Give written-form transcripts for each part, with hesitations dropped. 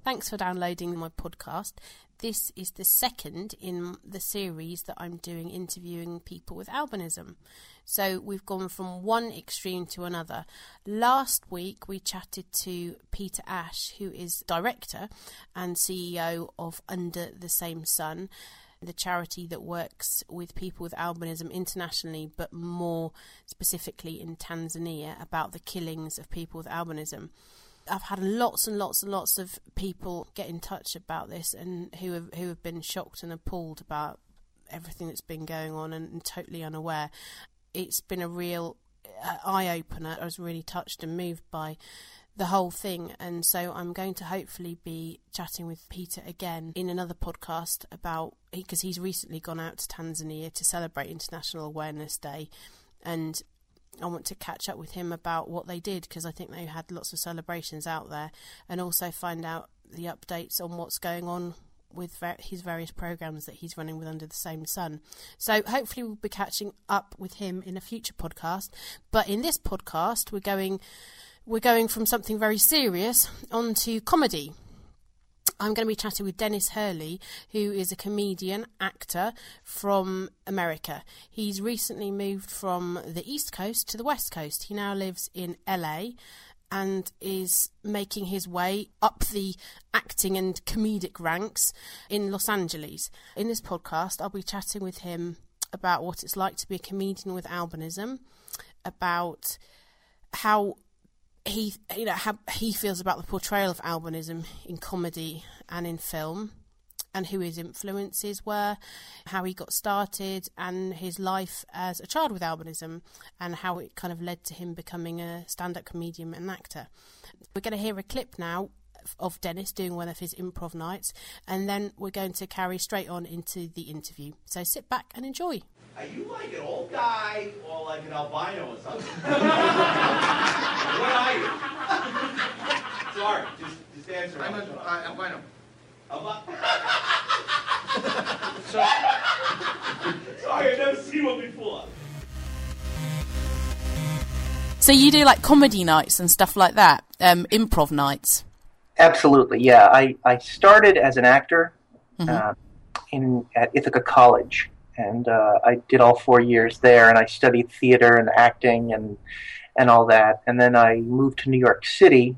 Thanks for downloading my podcast. This is the second in the series that I'm doing interviewing people with albinism. So we've gone from one extreme to another. Last week we chatted to Peter Ash, who is director and CEO of Under the Same Sun, the charity that works with people with albinism internationally, but more specifically in Tanzania, about the killings of people with albinism. I've had lots and lots and lots of people get in touch about this and who have been shocked and appalled about everything that's been going on and totally unaware. It's been a real eye-opener. I was really touched and moved by the whole thing, and so I'm going to hopefully be chatting with Peter again in another podcast about, because he's recently gone out to Tanzania to celebrate International Awareness Day, and I want to catch up with him about what they did, because I think they had lots of celebrations out there, and also find out the updates on what's going on with his various programs that he's running with Under the Same Sun. So hopefully we'll be catching up with him in a future podcast. But in this podcast, we're going from something very serious onto comedy. I'm going to be chatting with Dennis Hurley, who is a comedian, actor from America. He's recently moved from the East Coast to the West Coast. He now lives in LA and is making his way up the acting and comedic ranks in Los Angeles. In this podcast, I'll be chatting with him about what it's like to be a comedian with albinism, about how he feels about the portrayal of albinism in comedy and in film, and who his influences were, how he got started, and his life as a child with albinism, and how it kind of led to him becoming a stand-up comedian and actor. We're going to hear a clip now of Dennis doing one of his improv nights, and then we're going to carry straight on into the interview. So sit back and enjoy. Are you like an old guy or like an albino or something? What are you? Sorry, just answer. I'm an albino. Sorry, I've never seen one before. So you do like comedy nights and stuff like that, improv nights? Absolutely, yeah. I started as an actor at Ithaca College, and I did all 4 years there, and I studied theater and acting and all that. And then I moved to New York City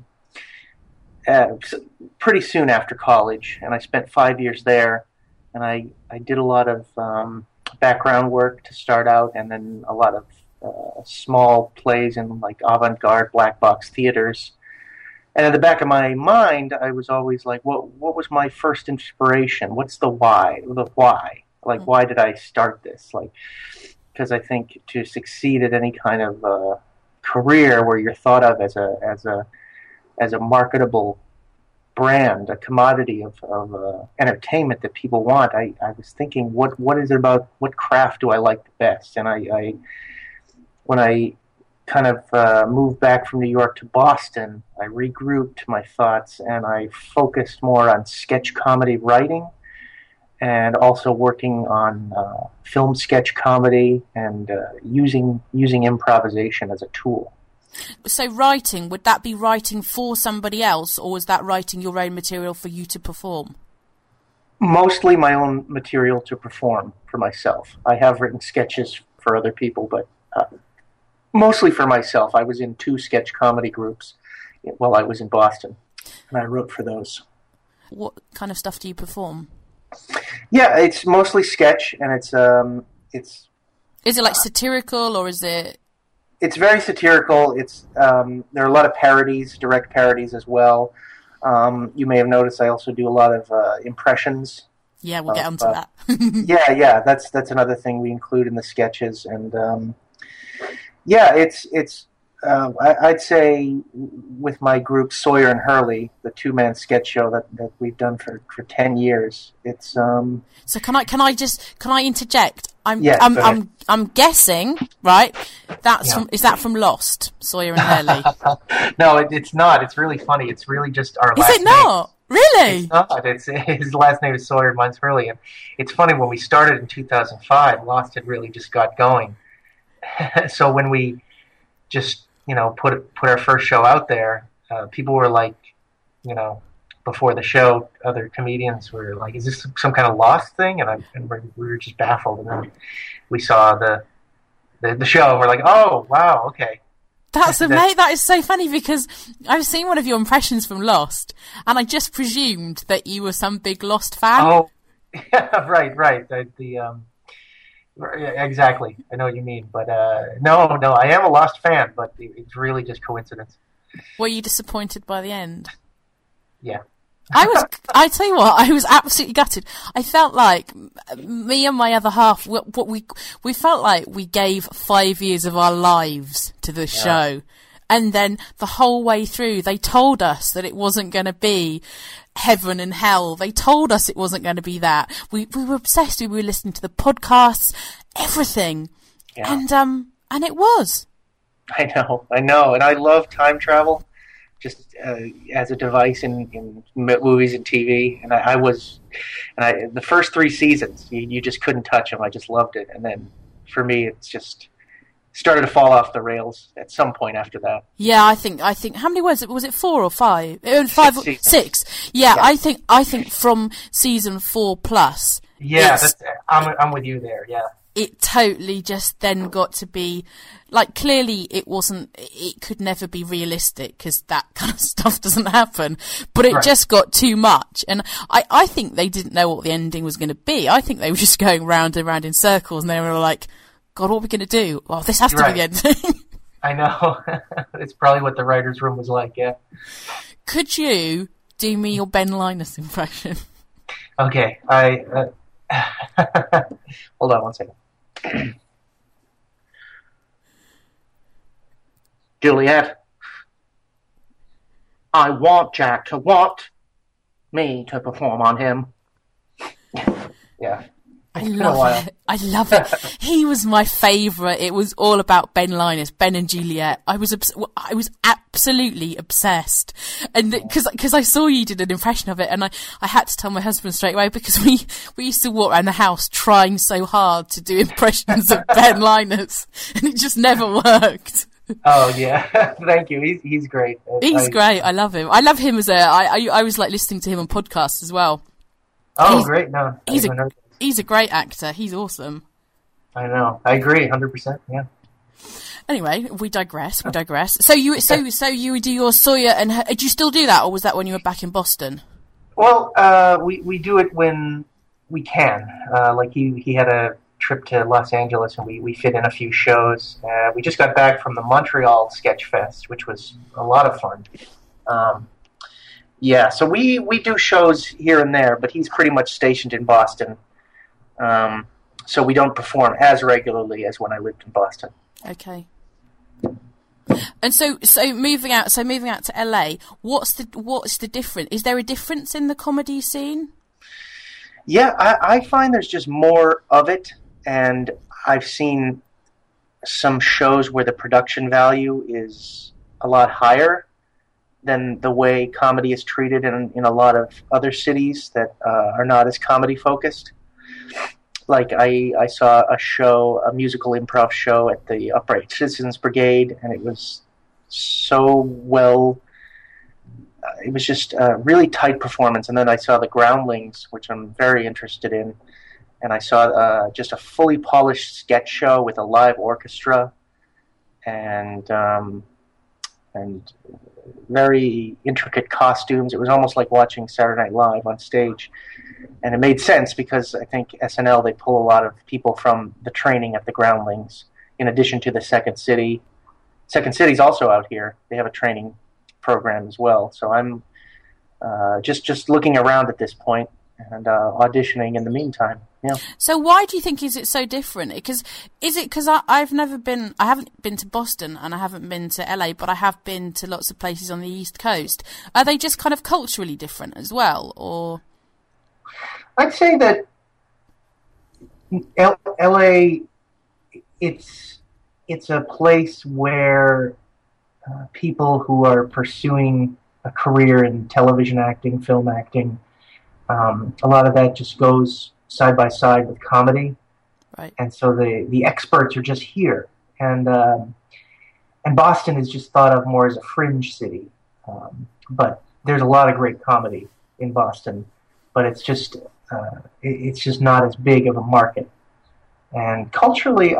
pretty soon after college, and I spent 5 years there, and I did a lot of background work to start out, and then a lot of small plays in like avant-garde black box theaters. And at the back of my mind, I was always like, what was my first inspiration? What's the why? Like, why did I start this? Like, because I think to succeed at any kind of career where you're thought of as a marketable brand, a commodity of entertainment that people want, I was thinking, what is it about, what craft do I like the best? And I when I kind of moved back from New York to Boston, I regrouped my thoughts and I focused more on sketch comedy writing, and also working on film sketch comedy and using improvisation as a tool. So writing, would that be writing for somebody else, or was that writing your own material for you to perform? Mostly my own material to perform for myself. I have written sketches for other people, but mostly for myself. I was in 2 sketch comedy groups while I was in Boston, and I wrote for those. What kind of stuff do you perform? Yeah, it's mostly sketch, and it's. Is it like satirical, or is it? It's very satirical. It's there are a lot of parodies, direct parodies as well. You may have noticed I also do a lot of impressions. Yeah, we'll get onto that. yeah, that's another thing we include in the sketches, and it's. I'd say with my group Sawyer and Hurley, the 2-man sketch show that we've done for 10 years, it's. So can I interject? I'm guessing, right? Is that from Lost, Sawyer and Hurley? No, it's not. It's really funny. It's really just our last name. Is it not? Really? It's not. His last name is Sawyer, mine's Hurley. And it's funny, when we started in 2005, Lost had really just got going. So when we just, put our first show out there, people were like, before the show, other comedians were like, "Is this some kind of Lost thing?" And we were just baffled. And then we saw the show, and we're like, "Oh, wow, okay." That's amazing. That is so funny because I've seen one of your impressions from Lost, and I just presumed that you were some big Lost fan. Oh, yeah, right. Exactly. I know what you mean, but no, I am a Lost fan, but it's really just coincidence. Were you disappointed by the end? Yeah. I tell you what, I was absolutely gutted. I felt like me and my other half, we felt like we gave 5 years of our lives to the show. And then the whole way through, they told us that it wasn't going to be heaven and hell. They told us it wasn't going to be that. We were obsessed. We were listening to the podcasts, everything. Yeah. And it was. I know. And I love time travel. Just as a device in movies and TV, and the first 3 seasons, you just couldn't touch them. I just loved it, and then for me, it's just started to fall off the rails at some point after that. Yeah, I think. How many was it 4 or 5? 5, 6. Yeah, yeah. I think from season 4 plus. Yeah, I'm with you there. Yeah. It totally just then got to be like, clearly it could never be realistic because that kind of stuff doesn't happen, but it just got too much. And I think they didn't know what the ending was going to be. I think they were just going round and round in circles, and they were like, God, what are we going to do? Well, this has to be the ending. I know. It's probably what the writer's room was like, yeah. Could you do me your Ben Linus impression? Okay, hold on one second. Juliet, I want Jack to want me to perform on him. Yeah. I love it. He was my favourite. It was all about Ben Linus, Ben and Juliet. I was absolutely obsessed, and because I saw you did an impression of it, and I had to tell my husband straight away because we used to walk around the house trying so hard to do impressions of Ben Linus, and it just never worked. Oh yeah, thank you. He's great. He's great. I love him. I love him as I was like listening to him on podcasts as well. Oh, great! No, he's a great actor. He's awesome. I know. I agree, 100%. Yeah. Anyway, we digress. So you would do your Sawyer and do you still do that, or was that when you were back in Boston? Well, we do it when we can. Like he had a trip to Los Angeles, and we fit in a few shows. We just got back from the Montreal Sketch Fest, which was a lot of fun. Yeah, so we do shows here and there, but he's pretty much stationed in Boston. So we don't perform as regularly as when I lived in Boston. Okay. And so moving out to LA, what's the difference? Is there a difference in the comedy scene? Yeah, I find there's just more of it, and I've seen some shows where the production value is a lot higher than the way comedy is treated in a lot of other cities that are not as comedy focused. Like I saw a musical improv show at the Upright Citizens Brigade, and it was so well. It was just a really tight performance. And then I saw the Groundlings, which I'm very interested in, and I saw just a fully polished sketch show with a live orchestra, and very intricate costumes. It was almost like watching Saturday Night Live on stage. And it made sense because I think SNL, they pull a lot of people from the training at the Groundlings, in addition to the Second City. Second City's also out here. They have a training program as well. So I'm just looking around at this point and auditioning in the meantime. Yeah. So why do you think is it so different? Because I haven't been to Boston and I haven't been to LA, but I have been to lots of places on the East Coast. Are they just kind of culturally different as well, or? I'd say that LA, it's a place where people who are pursuing a career in television acting, film acting, a lot of that just goes side by side with comedy, right? And so the experts are just here, and Boston is just thought of more as a fringe city, but there's a lot of great comedy in Boston, but it's just not as big of a market. And culturally,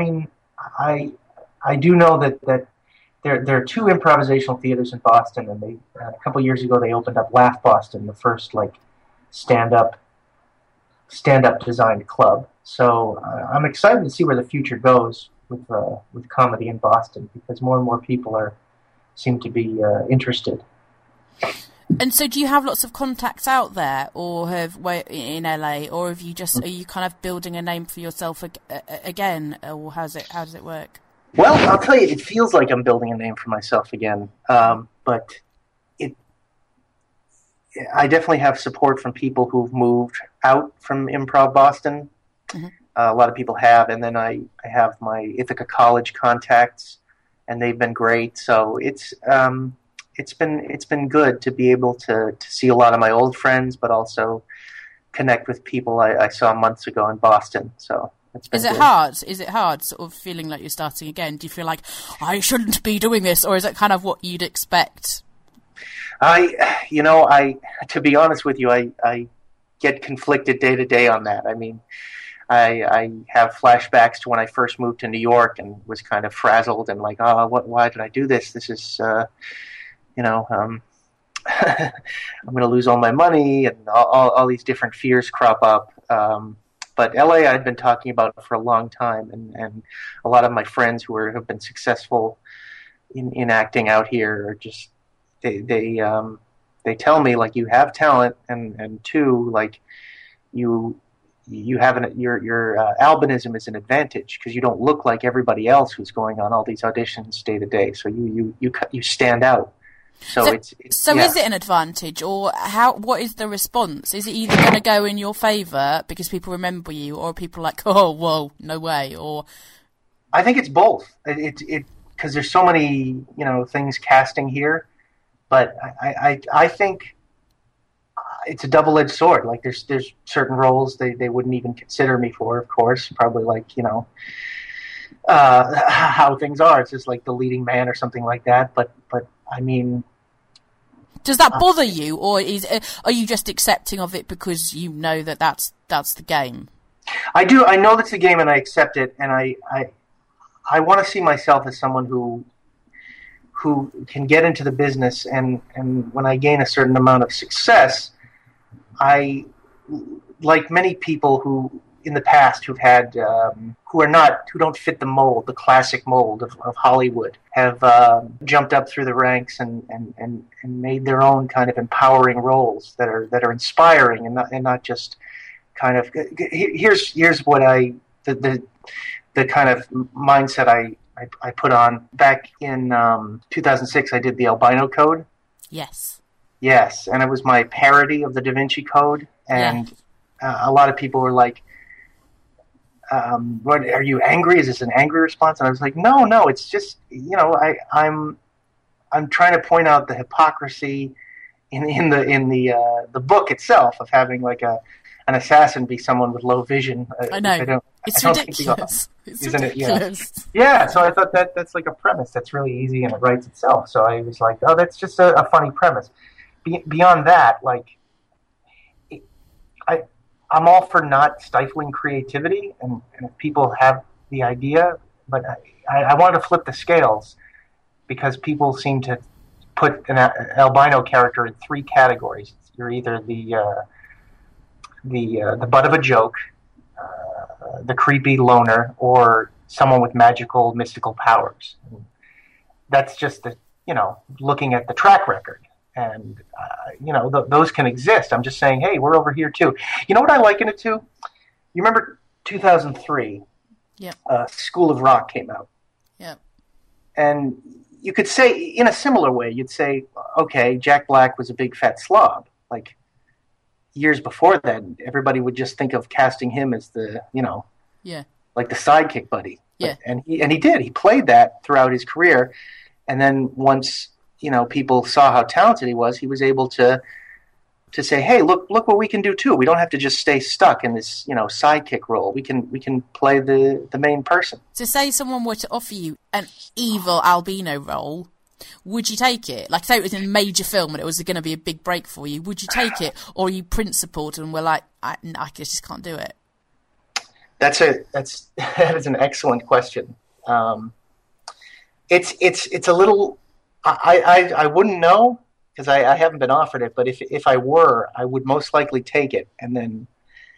I do know that there are two improvisational theaters in Boston, and they a couple years ago they opened up Laugh Boston, the first like stand up designed club. So I'm excited to see where the future goes with comedy in Boston, because more and more people seem to be interested. And so, do you have lots of contacts out there, or in LA, or are you kind of building a name for yourself again, or how does it work? Well, I'll tell you, it feels like I'm building a name for myself again, but I definitely have support from people who've moved out from Improv Boston. Mm-hmm. A lot of people have, and then I have my Ithaca College contacts, and they've been great. So it's been good to be able to see a lot of my old friends, but also connect with people I saw months ago in Boston. So it's been good. Hard? Is it hard, sort of feeling like you're starting again? Do you feel like I shouldn't be doing this, or is it kind of what you'd expect? To be honest with you, I get conflicted day to day on that. I mean, I have flashbacks to when I first moved to New York and was kind of frazzled and like, why did I do this? This is, I'm going to lose all my money, and all these different fears crop up. But LA I'd been talking about for a long time, and a lot of my friends who have been successful in acting out here are just, they tell me, like, you have talent, and two, like, you have your albinism is an advantage because you don't look like everybody else who's going on all these auditions day to day. So you stand out. So it's yeah. Is it an advantage, or what is the response? Is it either going to go in your favour because people remember you, or people like, oh, whoa, no way? Or I think it's both. It because there's so many things casting here, but I think it's a double-edged sword. Like there's certain roles they wouldn't even consider me for, of course, probably like how things are. It's just like the leading man or something like that. But I mean, does that bother you, or are you just accepting of it because you know that's the game? I do. I know that's the game, and I accept it. And I want to see myself as someone who can get into the business, and when I gain a certain amount of success, I, like many people who in the past who've had who don't fit the mold, the classic mold of Hollywood, have jumped up through the ranks and made their own kind of empowering roles that are inspiring and not just kind of here's what the kind of mindset I put on back in 2006. I did the Albino Code. Yes, and it was my parody of the Da Vinci Code, and a lot of people were like, "What are you angry? Is this an angry response?" And I was like, "No, it's just I'm trying to point out the hypocrisy in the book itself of having like an assassin be someone with low vision." I know it's ridiculous. Isn't it? Yeah. So I thought that's like a premise that's really easy and it writes itself. So I was like, oh, that's just a funny premise. Beyond that, like, I'm all for not stifling creativity, and if people have the idea, but I wanted to flip the scales because people seem to put an albino character in three categories. You're either the butt of a joke, the creepy loner, or someone with magical, mystical powers. And that's just looking at the track record. And, those can exist. I'm just saying, hey, we're over here too. You know what I liken it to? You remember 2003? Yeah. School of Rock came out. Yeah. And you could say, in a similar way, you'd say, okay, Jack Black was a big fat slob. Like, years before that, everybody would just think of casting him as the, like the sidekick buddy. Yeah. And he did. He played that throughout his career. And then once people saw how talented he was able to say, hey, look what we can do too. We don't have to just stay stuck in this, sidekick role. We can play the main person. So say someone were to offer you an evil albino role, would you take it? Like, say it was in a major film and it was going to be a big break for you, would you take it? Or are you principled and were like, I just can't do it? That is an excellent question. It's a little, I wouldn't know because I haven't been offered it, but if I were, I would most likely take it and then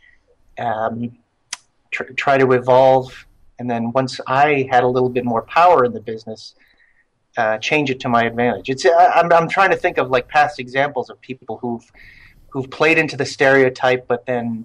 try to evolve. And then once I had a little bit more power in the business, change it to my advantage. I'm trying to think of like past examples of people who've played into the stereotype, but then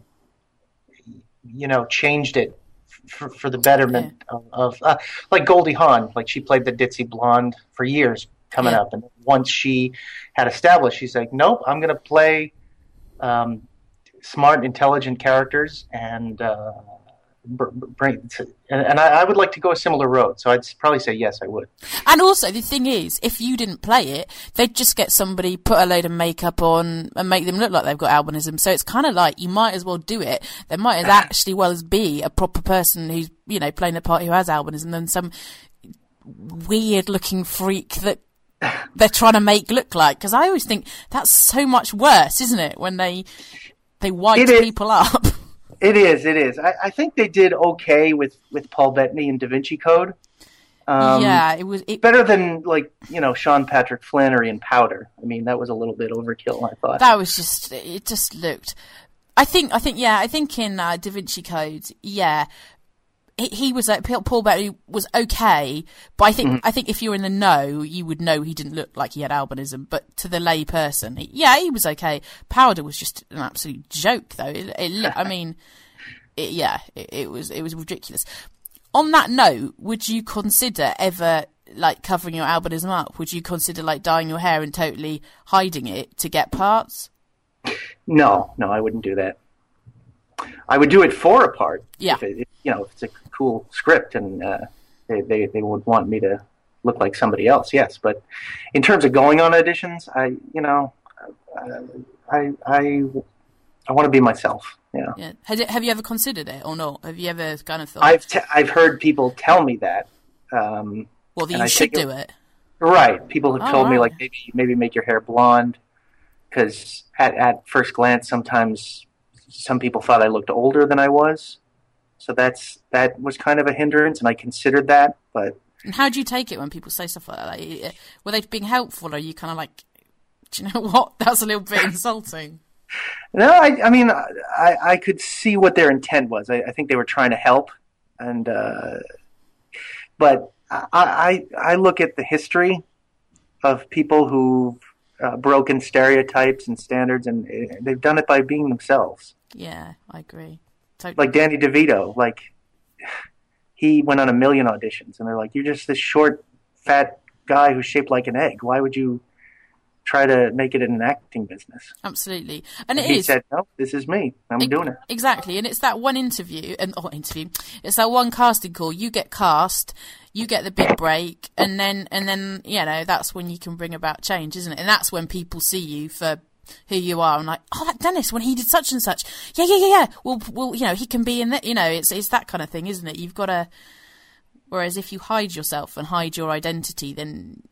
changed it for the betterment of like Goldie Hawn. Like she played the ditzy blonde for years coming up, and once she had established, she's like, nope, I'm going to play smart, intelligent characters and bring. And I would like to go a similar road, so I'd probably say yes, I would. And also, the thing is, if you didn't play it, they'd just get somebody, put a load of makeup on, and make them look like they've got albinism. So it's kind of like, you might as well do it. There might as actually well as be a proper person who's, playing the part who has albinism than some weird-looking freak that they're trying to make look like. Because I always think that's so much worse, isn't it, when they white people up. It is. I think they did okay with Paul Bettany and Da Vinci Code. It was better than Sean Patrick Flannery in Powder. I mean, that was a little bit overkill, I thought. That was it just looked. I think in Da Vinci Code, he was Paul Bettany was okay, but I think if you're in the know, you would know he didn't look like he had albinism. But to the lay person, he was okay. Powder was just an absolute joke, though. It was ridiculous. On that note, would you consider ever covering your albinism up? Would you consider dyeing your hair and totally hiding it to get parts? No, I wouldn't do that. I would do it for a part. Yeah. If it's a cool script and they would want me to look like somebody else, yes. But in terms of going on auditions, I want to be myself. Yeah. Have you ever considered it or not? Have you ever kind of thought? I've heard people tell me that. That you should do it. Right. People have told me maybe make your hair blonde because at first glance sometimes some people thought I looked older than I was. So that was kind of a hindrance, and I considered that. But and how do you take it when people say stuff like that? Were they being helpful, or are you kind of like, do you know what? That's a little bit insulting. No, I mean, I could see what their intent was. I think they were trying to help, and but I look at the history of people who've broken stereotypes and standards, and they've done it by being themselves. Yeah, I agree. Totally. Like Danny DeVito, he went on 1 million auditions, and they're like, "You're just this short, fat guy who's shaped like an egg. Why would you try to make it an acting business?" Absolutely, and he said, "No, this is me. I'm doing it." Exactly, and it's that one interview, it's that one casting call. You get cast, you get the big break, and then that's when you can bring about change, isn't it? And that's when people see you for who you are, and that Dennis, when he did such and such, yeah. Well, he can be in that. It's that kind of thing, isn't it? You've got to. Whereas if you hide yourself and hide your identity, then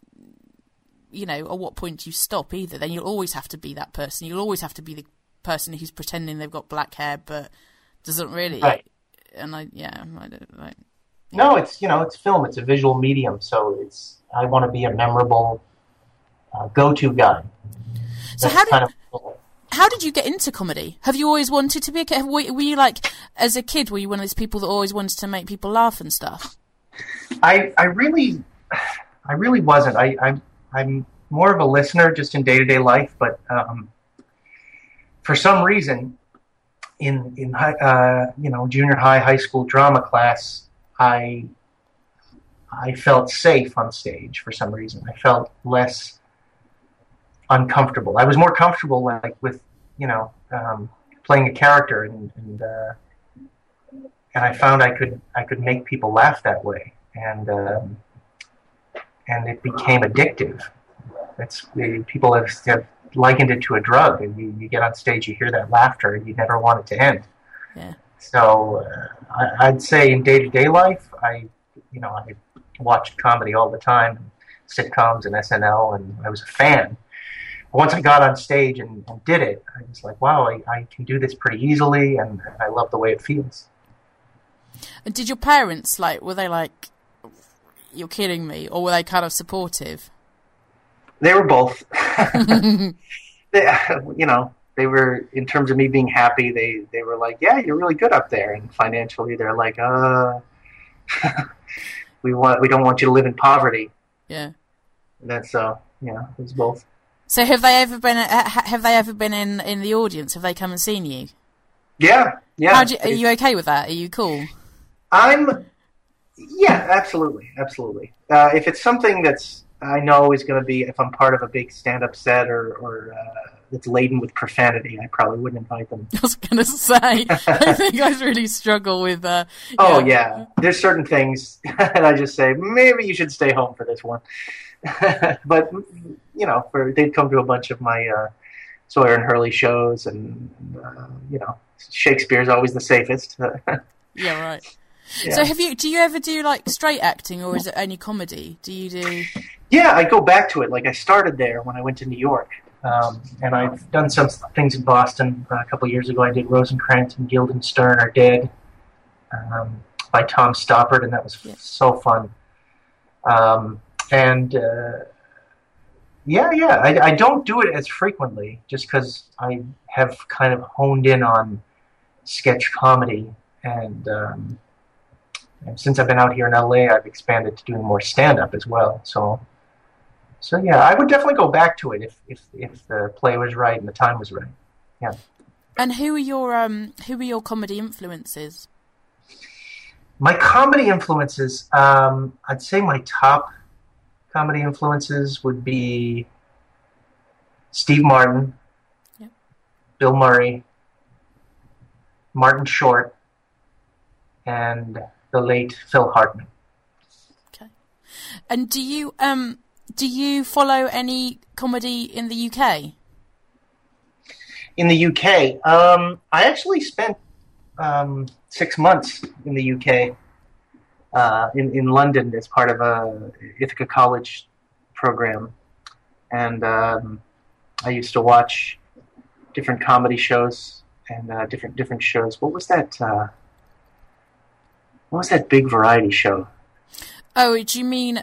at what point do you stop? Either then you'll always have to be that person. You'll always have to be the person who's pretending they've got black hair but doesn't really. Right. And I don't like. No, it's film. It's a visual medium, so I want to be a memorable go-to guy. So how did you get into comedy? Have you always wanted to be were you as a kid, were you one of those people that always wanted to make people laugh and stuff? I really wasn't. I'm more of a listener just in day-to-day life, but for some reason in junior high school drama class, I felt safe on stage for some reason. I felt less uncomfortable. I was more comfortable with playing a character, and I found I could make people laugh that way, and it became addictive. People have likened it to a drug, and you get on stage, you hear that laughter, and you never want it to end. Yeah. So I'd say in day-to-day life, I watched comedy all the time. sitcoms and SNL, and I was a fan. Once I got on stage and did it, I was like, wow, I can do this pretty easily, and I love the way it feels. And did your parents, were they like, you're kidding me, or were they kind of supportive? They were both. They were, in terms of me being happy, they were like, yeah, you're really good up there. And financially, they're like, we don't want you to live in poverty. Yeah. And that's, it was both. So have they ever been in the audience? Have they come and seen you? Yeah. Are you okay with that? Are you cool? Yeah, absolutely. If it's something that's, I know is going to be, if I'm part of a big stand-up set or that's laden with profanity, I probably wouldn't invite them. I was going to say, I think I really struggle with... Oh, yeah. There's certain things, and I just say, maybe you should stay home for this one. But, they'd come to a bunch of my Sawyer and Hurley shows, and, Shakespeare's always the safest. Yeah, right. Yeah. So do you ever do straight acting, or is it only comedy? Do you do... Yeah, I go back to it. I started there when I went to New York. And I've done some things in Boston. A couple of years ago, I did Rosencrantz and Guildenstern Are Dead by Tom Stoppard, and that was so fun. I don't do it as frequently just because I have kind of honed in on sketch comedy, and since I've been out here in LA, I've expanded to doing more stand-up as well. So yeah, I would definitely go back to it if the play was right and the time was right. Yeah. And who are your comedy influences? My comedy influences, I'd say my top comedy influences would be Steve Martin, Bill Murray, Martin Short, and the late Phil Hartman. Okay. And do you follow any comedy in the UK? In the UK, I actually spent 6 months in the UK, in London as part of a Ithaca College program, and I used to watch different comedy shows and different shows. What was that? What was that big variety show? Oh, do you mean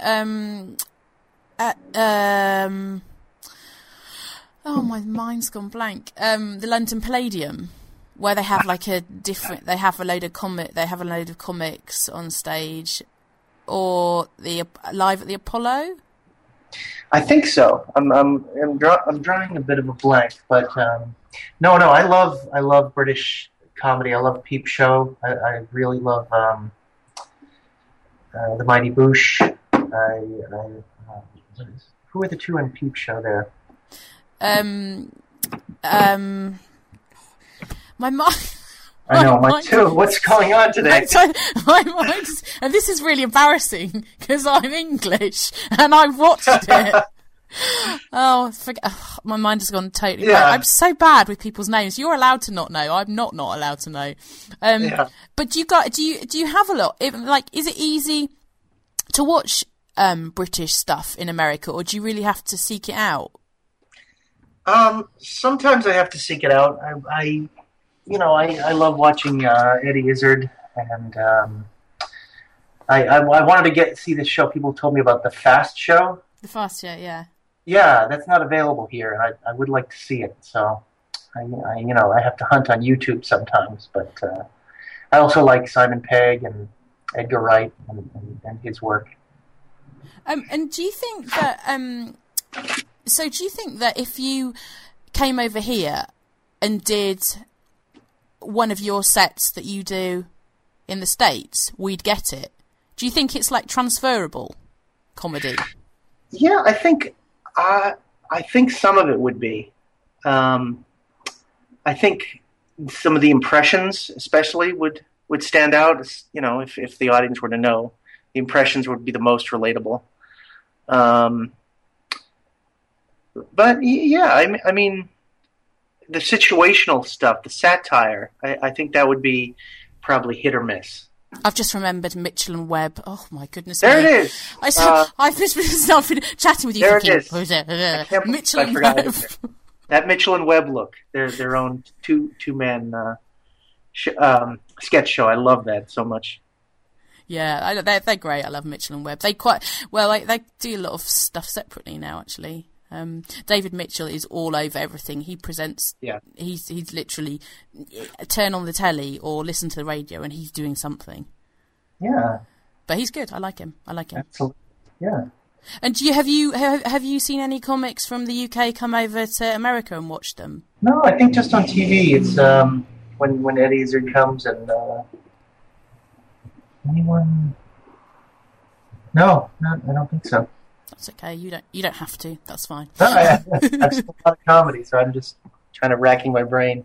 my mind's gone blank. The London Palladium, where they have they have a load of comics on stage, or the Live at the Apollo. I think so. I'm drawing a bit of a blank, but no. I love British comedy. I love Peep Show. I really love the Mighty Boosh. Who are the two in Peep Show there? My mind. I know, mine too. What's going on today? My mind is, and this is really embarrassing because I'm English and I watched it. My mind has gone totally blank. I'm so bad with people's names. You're allowed to not know. I'm not allowed to know. But do you have a lot? Is it easy to watch British stuff in America, or do you really have to seek it out? Sometimes I have to seek it out. I love watching Eddie Izzard, and I wanted to see this show. People told me about The Fast Show. The Fast Show, yeah. Yeah, that's not available here, and I would like to see it. So, I have to hunt on YouTube sometimes. But I also like Simon Pegg and Edgar Wright and his work. And do you think that? So do you think that if you came over here and did one of your sets that you do in the States, we'd get it? Do you think it's transferable comedy? Yeah, I think some of it would be. I think some of the impressions, especially, would stand out. If the audience were to know, the impressions would be the most relatable. But yeah, I mean, the situational stuff, the satire, I think that would be probably hit or miss. I've just remembered Mitchell and Webb. Oh my goodness! There me. it is. I've just started chatting with you. There Thinking, it is. "Who's it? I can't believe Mitchell I and forgot Webb." it. That Mitchell and Webb look. They're their own two-man sketch show. I love that so much. Yeah, they're great. I love Mitchell and Webb. They quite well. They do a lot of stuff separately now. Actually, David Mitchell is all over everything. He presents. Yeah. He's literally turn on the telly or listen to the radio, and he's doing something. Yeah. But he's good. I like him. Absolutely. Yeah. And have you seen any comics from the UK come over to America and watch them? No, I think just on TV. It's when Eddie Izzard comes and anyone. No, I don't think so. That's okay. You don't have to. That's fine. No, I've seen a lot of comedy, so I'm just kind of racking my brain.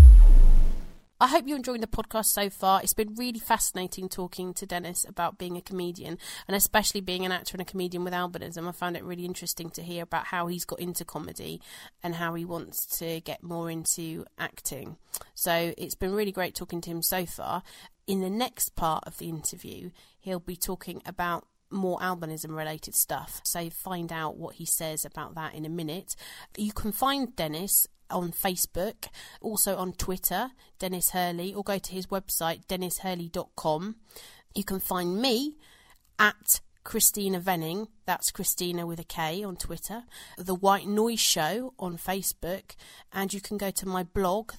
I hope you're enjoying the podcast so far. It's been really fascinating talking to Dennis about being a comedian, and especially being an actor and a comedian with albinism. I found it really interesting to hear about how he's got into comedy and how he wants to get more into acting. So it's been really great talking to him so far. In the next part of the interview, he'll be talking about more albinism related stuff, so find out what he says about that in a minute. You can find Dennis on Facebook, also on Twitter, Dennis Hurley, or go to his website, dennishurley.com. You can find me at Christina Venning, that's Christina with a K on Twitter, The White Noise Show on Facebook, and you can go to my blog,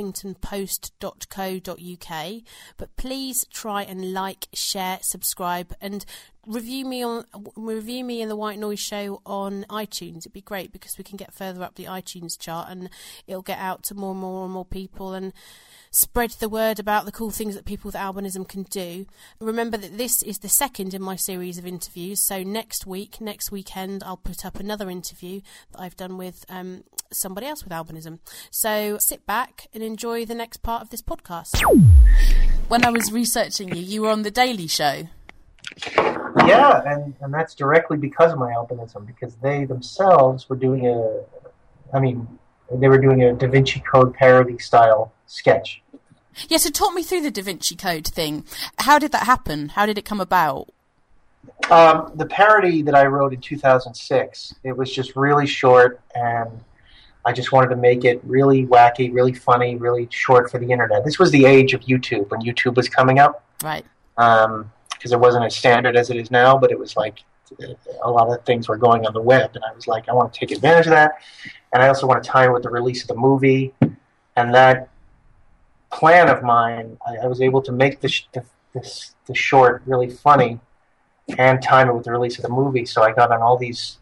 thebluffingtonpost.co.uk. But please try and like, share, subscribe, and review me in The White Noise Show on iTunes. It'd be great because we can get further up the iTunes chart and it'll get out to more and more people and spread the word about the cool things that people with albinism can do. Remember that this is the second in my series of interviews, so next weekend, I'll put up another interview that I've done with somebody else with albinism. So sit back and enjoy the next part of this podcast. When I was researching you were on The Daily Show. Yeah, and that's directly because of my albinism, because they themselves were doing a Da Vinci Code parody style sketch. Yeah, so talk me through the Da Vinci Code thing. How did that happen? How did it come about? The parody that I wrote in 2006, it was just really short, and I just wanted to make it really wacky, really funny, really short for the internet. This was the age of YouTube, when YouTube was coming up. Right. Because it wasn't as standard as it is now, but it was like a lot of things were going on the web, and I was like, I want to take advantage of that, and I also want to tie in with the release of the movie, and that plan of mine, I was able to make the short really funny and time it with the release of the movie, so I got on all these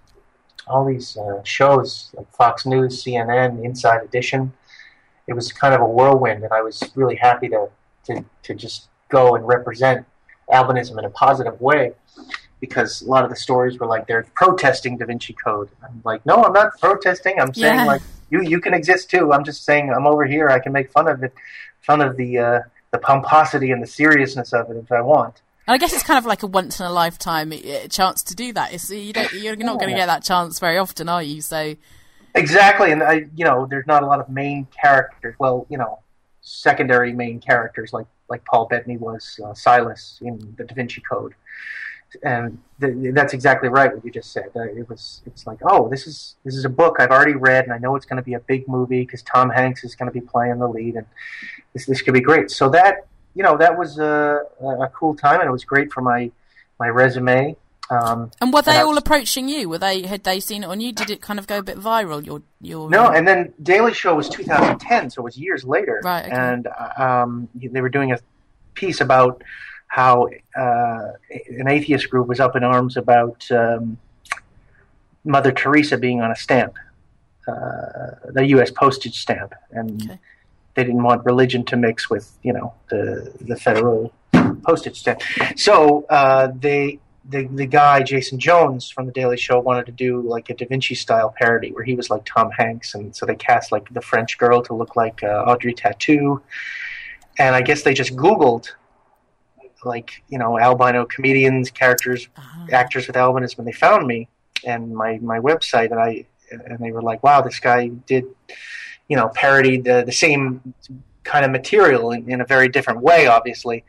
shows like Fox News, CNN, Inside Edition. It was kind of a whirlwind, and I was really happy to just go and represent albinism in a positive way, because a lot of the stories were like they're protesting Da Vinci Code. I'm like, no, I'm not protesting. I'm saying like you can exist too. I'm just saying I'm over here. I can make fun of it, the pomposity and the seriousness of it if I want. And I guess it's kind of like a once in a lifetime chance to do that. You're not going to get that chance very often, are you? So exactly, and there's not a lot of main characters. Well, secondary main characters like Paul Bettany was Silas in the Da Vinci Code, and that's exactly right what you just said. It's like, oh, this is a book I've already read, and I know it's going to be a big movie because Tom Hanks is going to be playing the lead, and this could be great. So that was a cool time, and it was great for my resume. And were they all approaching you? Had they seen it on you? Did it kind of go a bit viral? No, and then Daily Show was 2010, so it was years later. Right. Okay. And they were doing a piece about how an atheist group was up in arms about Mother Teresa being on a stamp, the U.S. postage stamp, and they didn't want religion to mix with the federal postage stamp. So The guy, Jason Jones, from The Daily Show, wanted to do like a Da Vinci-style parody where he was like Tom Hanks, and so they cast like the French girl to look like Audrey Tautou. And I guess they just Googled like, albino comedians, characters, actors with albinism, and they found me and my website, and they were like, wow, this guy did, parody the same kind of material in a very different way, obviously.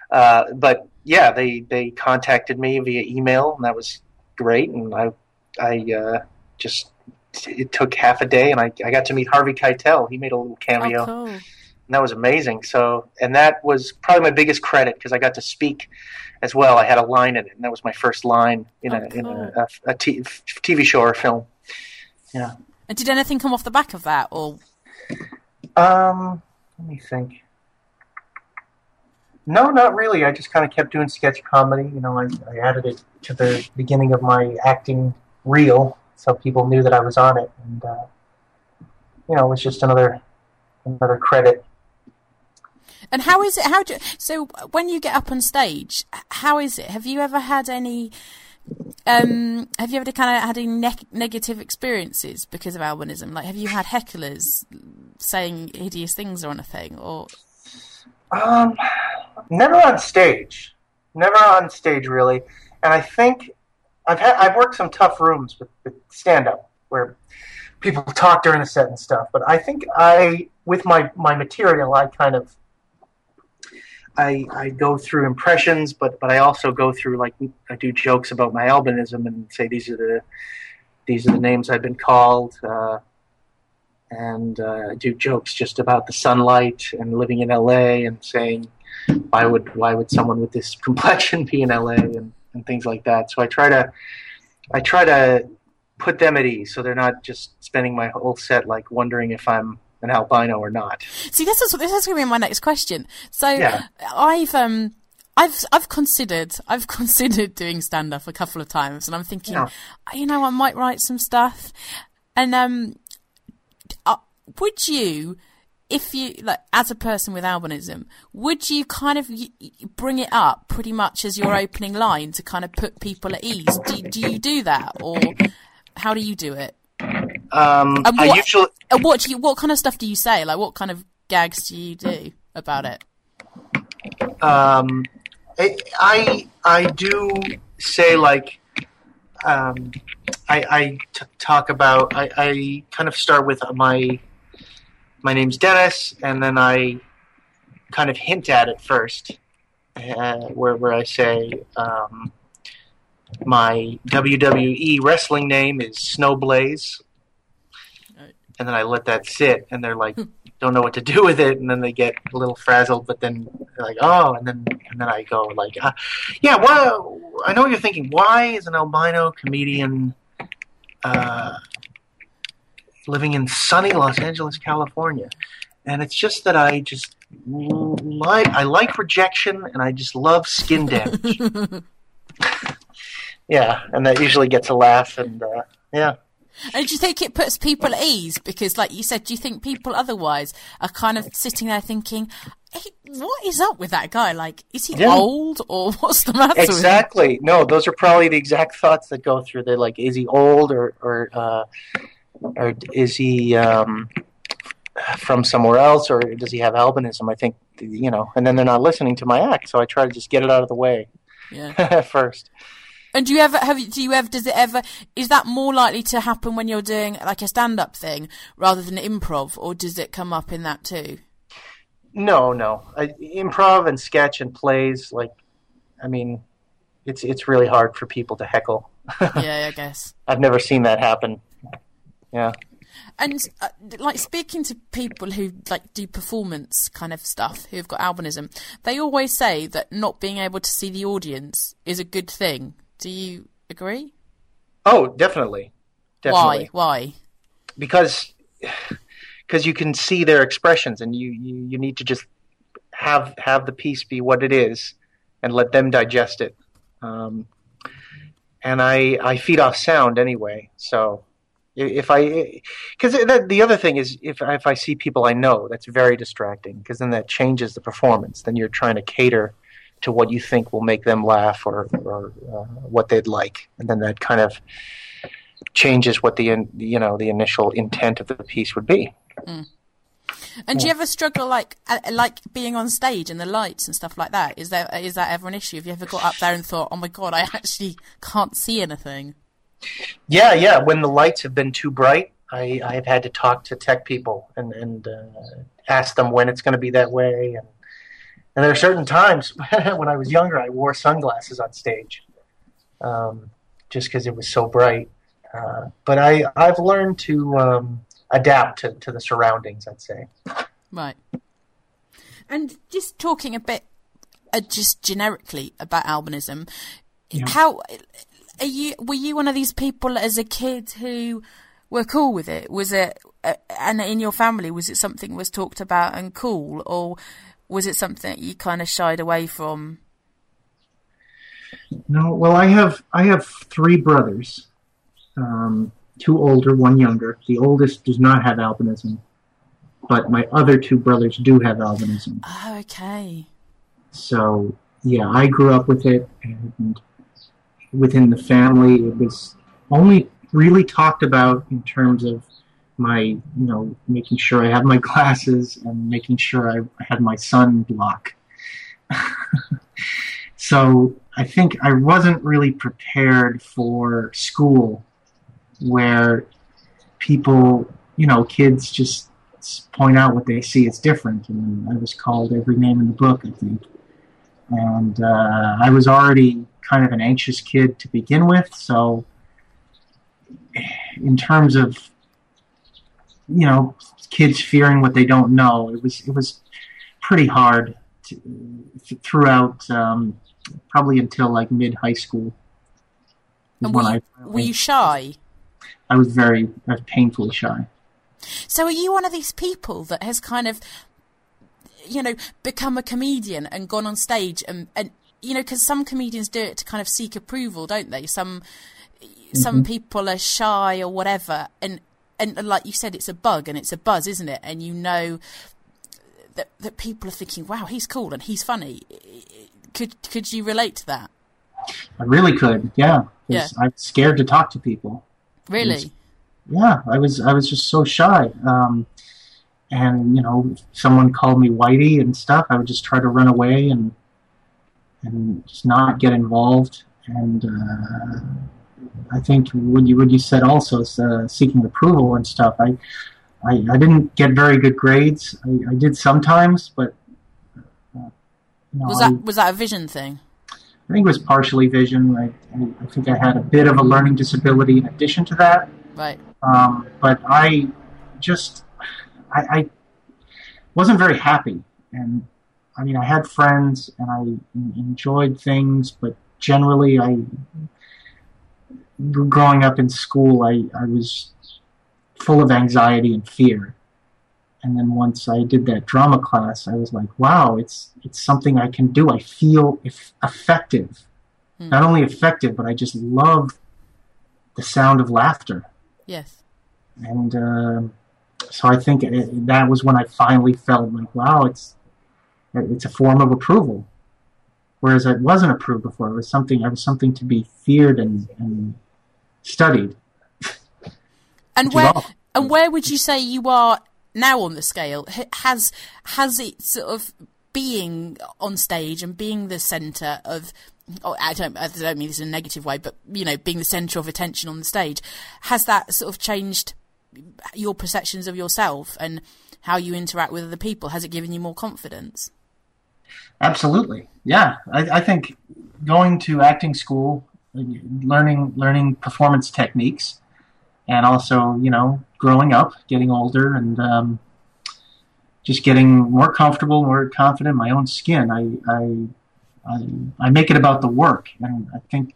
But yeah, they contacted me via email, and that was great. And I just, it took half a day, and I got to meet Harvey Keitel. He made a little cameo. Oh, cool. And that was amazing. So, and that was probably my biggest credit because I got to speak as well. I had a line in it, and that was my first line in a TV show or film. Yeah. And did anything come off the back of that, or? Let me think. No, not really. I just kind of kept doing sketch comedy. You know, I added it to the beginning of my acting reel, so people knew that I was on it, and you know, it was just another credit. And how is it? So when you get up on stage, how is it? Have you ever had any? Have you ever kind of had any negative experiences because of albinism? Like, have you had hecklers saying hideous things or anything? Or never on stage. Never on stage, really. And I think I've worked some tough rooms with stand-up where people talk during the set and stuff. But I think with my material, I go through impressions, but I also go through, like, I do jokes about my albinism and say these are the names I've been called, and I do jokes just about the sunlight and living in LA and saying why would someone with this complexion be in LA and things like that. So I try to put them at ease so they're not just spending my whole set like wondering if I'm an albino or not. See, this is going to be my next question. So yeah. I've considered doing stand up a couple of times, and I'm thinking, you know, I might write some stuff. And would you, if you, like, as a person with albinism, would you kind of bring it up pretty much as your opening line to kind of put people at ease? Do you do that, or how do you do it? What kind of stuff do you say? Like, what kind of gags do you do about it? I do say, like, I talk about, I kind of start with my name's Dennis, and then I kind of hint at it first, where I say, my WWE wrestling name is Snowblaze. And then I let that sit, and they're like, don't know what to do with it, and then they get a little frazzled, but then they're like, oh, and then I go like, yeah, well, I know what you're thinking. Why is an albino comedian living in sunny Los Angeles, California? And it's just that I just like rejection, and I just love skin damage. Yeah, and that usually gets a laugh, and yeah. And do you think it puts people at ease? Because, like you said, do you think people otherwise are kind of sitting there thinking, hey, what is up with that guy? Like, is he old, or what's the matter with him? Exactly. No, those are probably the exact thoughts that go through. They're like, is he old, or is he from somewhere else, or does he have albinism? I think, you know, and then they're not listening to my act, so I try to just get it out of the way first. And is that more likely to happen when you're doing like a stand-up thing rather than improv, or does it come up in that too? No. Improv and sketch and plays, like, I mean, it's really hard for people to heckle. Yeah, I guess. I've never seen that happen. Yeah. And like, speaking to people who like do performance kind of stuff, who've got albinism, they always say that not being able to see the audience is a good thing. Do you agree? Oh, definitely. Why? Because you can see their expressions, and you need to just have the piece be what it is and let them digest it. And I feed off sound anyway, so because the other thing is, if I see people I know, that's very distracting, because then that changes the performance. Then you're trying to cater to what you think will make them laugh, or what they'd like, and then that kind of changes what the initial intent of the piece would be. Mm. And do you ever struggle like being on stage and the lights and stuff like that? Is that ever an issue? Have you ever got up there and thought, oh my god, I actually can't see anything? Yeah. When the lights have been too bright, I've had to talk to tech people and ask them when it's going to be that way, And there are certain times when I was younger, I wore sunglasses on stage, just because it was so bright. But I've learned to adapt to the surroundings, I'd say. Right. And just talking a bit, just generically about albinism, how were you one of these people as a kid who were cool with it? Was it, and in your family, was it something that was talked about and cool, or was it something that you kind of shied away from? No, well, I have 3 brothers, 2 older, 1 younger. The oldest does not have albinism, but my other 2 brothers do have albinism. Oh, okay. So, yeah, I grew up with it, and within the family, it was only really talked about in terms of my, making sure I have my glasses and making sure I had my sunblock. So I think I wasn't really prepared for school where people, kids just point out what they see as different. And I was called every name in the book, I think. And I was already kind of an anxious kid to begin with. So in terms of, kids fearing what they don't know, it was pretty hard throughout, probably until like mid-high school. And were you shy? I was painfully shy. So are you one of these people that has kind of, become a comedian and gone on stage and because some comedians do it to kind of seek approval, don't they? Some people are shy or whatever, and like you said, it's a bug and it's a buzz, isn't it? And that people are thinking, wow, he's cool and he's funny. Could you relate to that? I really could, yeah. Yeah. I'm scared to talk to people. Really? I was just so shy. And if someone called me Whitey and stuff, I would just try to run away and just not get involved. And I think what you said also is seeking approval and stuff. I didn't get very good grades. I did sometimes, but was that a vision thing? I think it was partially vision. I think I had a bit of a learning disability in addition to that. Right. But I wasn't very happy. And I mean, I had friends and I enjoyed things, but generally growing up in school, I was full of anxiety and fear. And then once I did that drama class, I was like, wow, it's something I can do. I feel effective. Not only effective, but I just love the sound of laughter. Yes. And so I think that was when I finally felt like, wow, it's a form of approval. Whereas it wasn't approved before. I was something to be feared and studied. And where would you say you are now on the scale? Has it sort of being on stage and being the centre of, I don't mean this in a negative way, but being the centre of attention on the stage, has that sort of changed your perceptions of yourself and how you interact with other people? Has it given you more confidence? Absolutely, yeah. I think going to acting school, learning performance techniques, and also growing up, getting older, and just getting more comfortable, more confident in my own skin. I make it about the work, and I think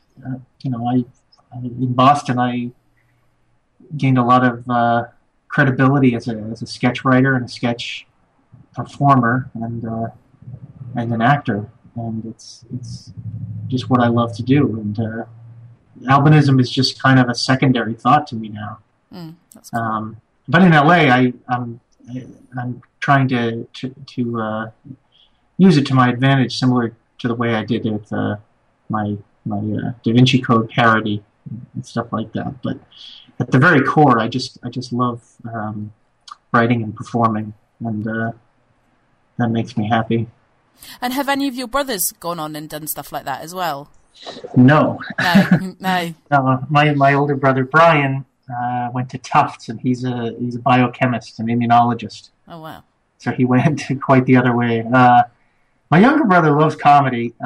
in Boston I gained a lot of credibility as a sketch writer and a sketch performer and an actor, and it's just what I love to do. And albinism is just kind of a secondary thought to me now. That's cool. But in LA, I'm trying to use it to my advantage, similar to the way I did with my Da Vinci Code parody and stuff like that. But at the very core, I just love writing and performing, and that makes me happy. And have any of your brothers gone on and done stuff like that as well? No. No. My older brother Brian went to Tufts, and he's a biochemist, an immunologist. Oh wow! So he went quite the other way. My younger brother loves comedy.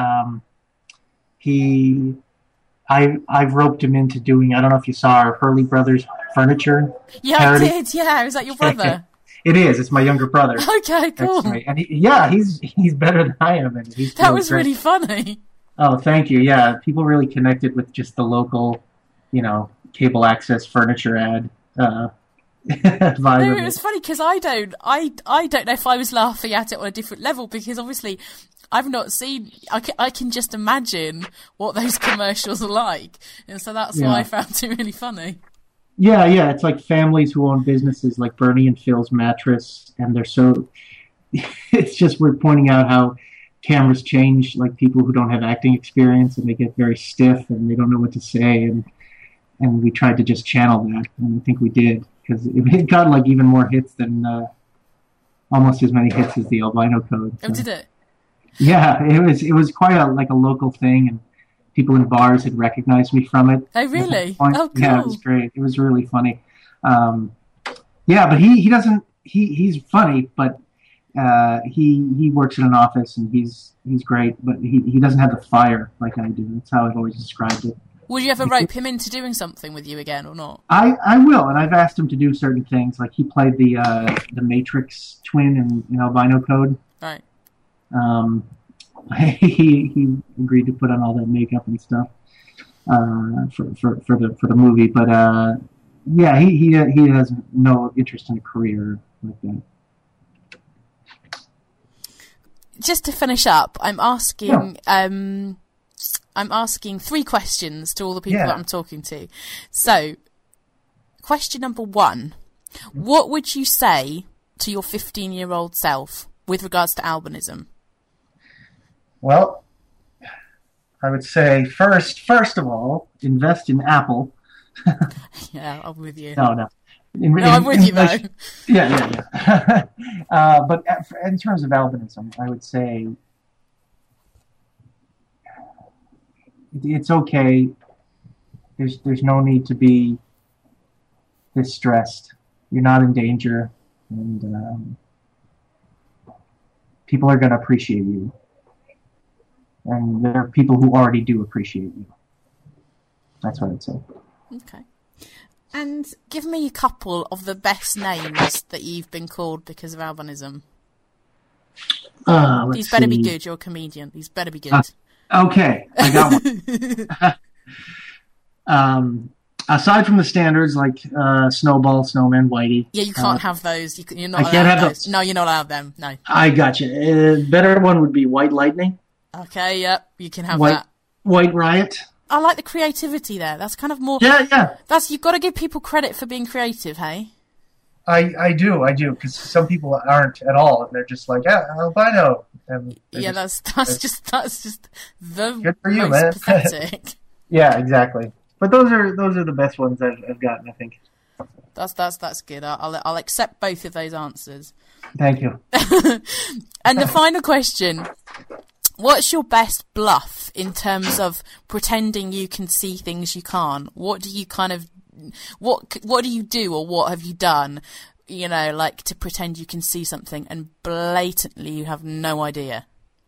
He, I've roped him into doing. I don't know if you saw our Hurley Brothers furniture. Yeah, parody. I did. Yeah, is that your brother? It is. It's my younger brother. Okay, cool. And he's better than I am. And he's That was great. really funny. Oh, thank you. Yeah, people really connected with just the local, cable access furniture ad. Vibe No, of it was funny because I don't know if I was laughing at it on a different level because obviously I've not seen. I can just imagine what those commercials are like, and so that's why I found it really funny. Yeah, it's like families who own businesses like Bernie and Phil's Mattress, and they're so. It's just we're pointing out how cameras change, like people who don't have acting experience, and they get very stiff and they don't know what to say, and we tried to just channel that, and I think we did. Because it got like even more hits than almost as many hits as the Albino Code. So. Oh, did it? Yeah, it was quite a local thing, and people in bars had recognized me from it. Oh, really? Oh, cool. Yeah, it was great. It was really funny. But he doesn't. He's funny, but he works in an office and he's great, but he doesn't have the fire like I do. That's how I've always described it. Would you ever rope him into doing something with you again or not? I will, and I've asked him to do certain things. Like he played the Matrix twin in Albino Code. Right. He agreed to put on all that makeup and stuff for the movie, but he has no interest in a career like that. Just to finish up, I'm asking. Yeah. I'm asking 3 questions to all the people that I'm talking to. So, question number 1. What would you say to your 15-year-old self with regards to albinism? Well, I would say first of all, invest in Apple. Yeah, I'm with you. No. I'm with you, though. Yeah. But in terms of albinism, I would say it's okay. There's no need to be this stressed. You're not in danger, and people are going to appreciate you. And there are people who already do appreciate you. That's what I'd say. Okay. And give me a couple of the best names that you've been called because of albinism. These better be good. You're a comedian. These better be good. Okay, I got one. Aside from the standards like Snowball, Snowman, Whitey. Yeah, you can't have those. You're not I can't have those. No, you're not allowed them. No. I got you. Better one would be White Lightning. Okay, yep, you can have that. White Riot. I like the creativity there. That's kind of more. Yeah. You've got to give people credit for being creative, hey? I do, because some people aren't at all, and they're just like, albino. Yeah, that's just the good for you, most man. pathetic. Yeah, exactly. But those are the best ones I've gotten, I think. That's good. I'll accept both of those answers. Thank you. And the final question: what's your best bluff in terms of pretending you can see things you can't? What do you what do you do, or what have you done? Like to pretend you can see something and blatantly you have no idea.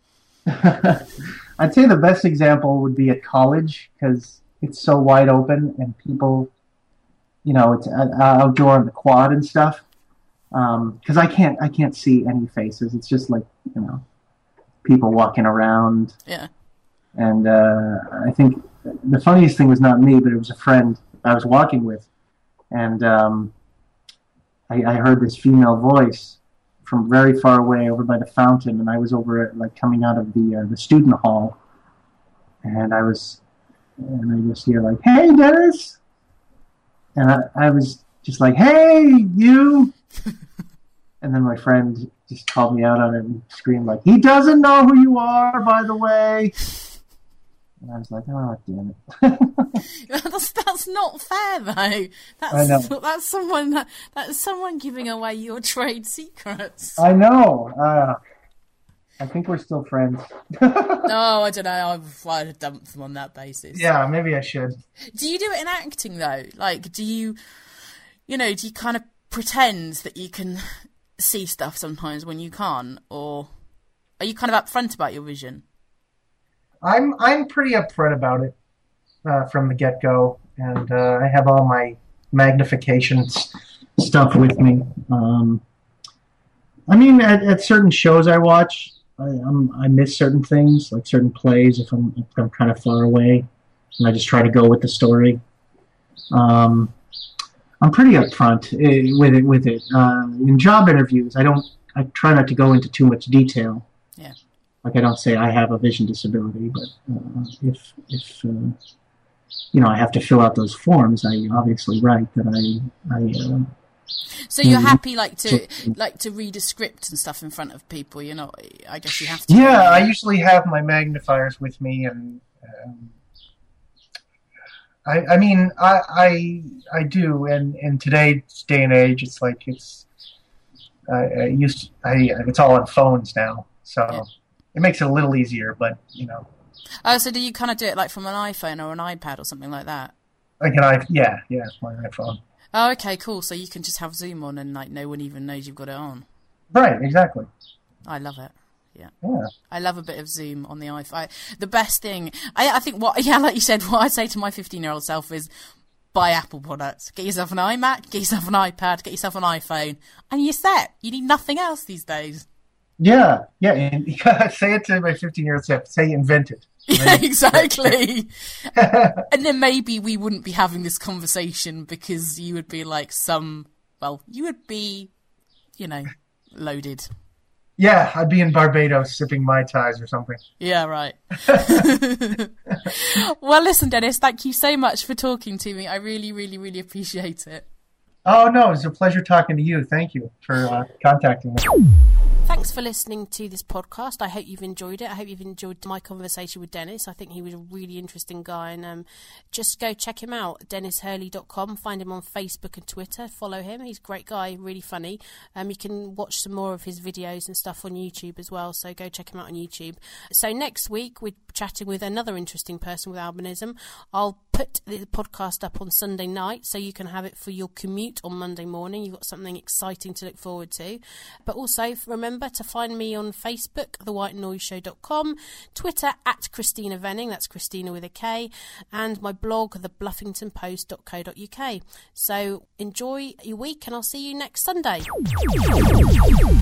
I'd say the best example would be at college because it's so wide open and people, it's outdoor on the quad and stuff. Because I can't see any faces. It's just like people walking around. Yeah. And I think the funniest thing was not me, but it was a friend I was walking with, and I heard this female voice from very far away over by the fountain, and I was over coming out of the student hall, and I just hear like, "Hey, Dennis," and I was just like, "Hey, you," and then my friend just called me out on it and screamed like, "He doesn't know who you are, by the way." And I was like, "Oh, damn it!" That's not fair, though. I know. That's someone giving away your trade secrets. I know. I think we're still friends. No, I don't know. I'd dump them on that basis. Yeah, maybe I should. Do you do it in acting though? Like, do you kind of pretend that you can see stuff sometimes when you can't, or? Are you kind of upfront about your vision? I'm pretty upfront about it from the get-go, and I have all my magnification stuff with me. I mean, at certain shows I watch, I miss certain things, like certain plays if I'm kind of far away, and I just try to go with the story. I'm pretty upfront with it. In job interviews, I try not to go into too much detail. Yeah. Like I don't say I have a vision disability, but if I have to fill out those forms, I obviously write that I. So you're happy to read a script and stuff in front of people. You're not. I guess you have to. Yeah, I usually have my magnifiers with me, and I do. And in today's day and age, it's like it's all on phones now, so it makes it a little easier. But Oh, so do you kind of do it like from an iPhone or an iPad or something like that? Like it's my iPhone. Oh, okay, cool. So you can just have Zoom on and like no one even knows you've got it on. Right, exactly. I love it. Yeah. Yeah. I love a bit of Zoom on the iPhone. The best thing, I think like you said, what I'd say to my 15-year-old self is buy Apple products. Get yourself an iMac, get yourself an iPad, get yourself an iPhone, and you're set. You need nothing else these days. Yeah. And say it to my 15-year-old self. Say invent it. Yeah, exactly. And then maybe we wouldn't be having this conversation because you would be like you would be, loaded. Yeah, I'd be in Barbados sipping Mai Tais or something. Yeah, right. Well, listen, Dennis, thank you so much for talking to me. I really, really, really appreciate it. Oh, no, it was a pleasure talking to you. Thank you for contacting me. Thanks for listening to this podcast. I hope you've enjoyed it. I hope you've enjoyed my conversation with Dennis. I think he was a really interesting guy, and just go check him out, DennisHurley.com. Find him on Facebook and Twitter. Follow him. He's a great guy, really funny. You can watch some more of his videos and stuff on YouTube as well, so go check him out on YouTube. So next week, we're chatting with another interesting person with albinism. I'll put the podcast up on Sunday night so you can have it for your commute on Monday morning. You've got something exciting to look forward to. But also, remember to find me on Facebook, thewhitenoiseshow.com, Twitter @Christina Venning, that's Christina with a K, and my blog, thebluffingtonpost.co.uk. So enjoy your week, and I'll see you next Sunday.